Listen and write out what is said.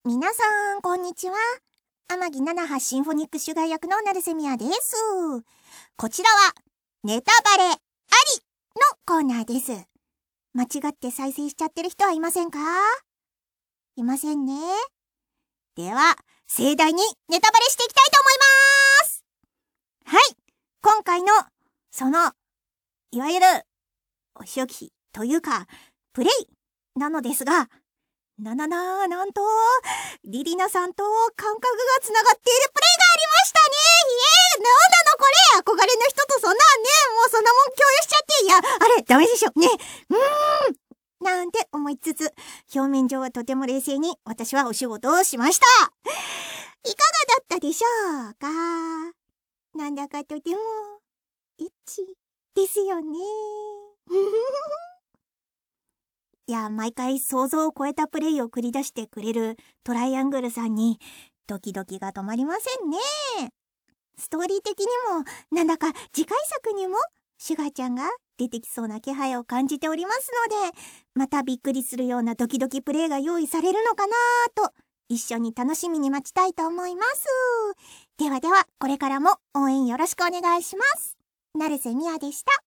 皆さん、こんにちは。天城七波シンフォニックシュガー役の成瀬美也です。こちらは、ネタバレありのコーナーです。間違って再生しちゃってる人はいませんか？いませんね。では、盛大にネタバレしていきたいと思います。はい。今回の、いわゆる、お仕置きというか、プレイなのですが、なんと、リリナさんと感覚がつながっているプレイがありましたね。なんなのこれ、憧れの人とそんなんね、もうそんなもん共有しちゃって、いや、あれ、ダメでしょ、ね。なんて思いつつ、表面上はとても冷静に私はお仕事をしました。いかがだったでしょうか？なんだかとても、エッチですよね。いや、毎回想像を超えたプレイを繰り出してくれるトライアングルさんにドキドキが止まりませんね。ストーリー的にもなんだか次回作にもシュガーちゃんが出てきそうな気配を感じておりますので、またびっくりするようなドキドキプレイが用意されるのかなと一緒に楽しみに待ちたいと思います。ではではこれからも応援よろしくお願いします。成瀬美也でした。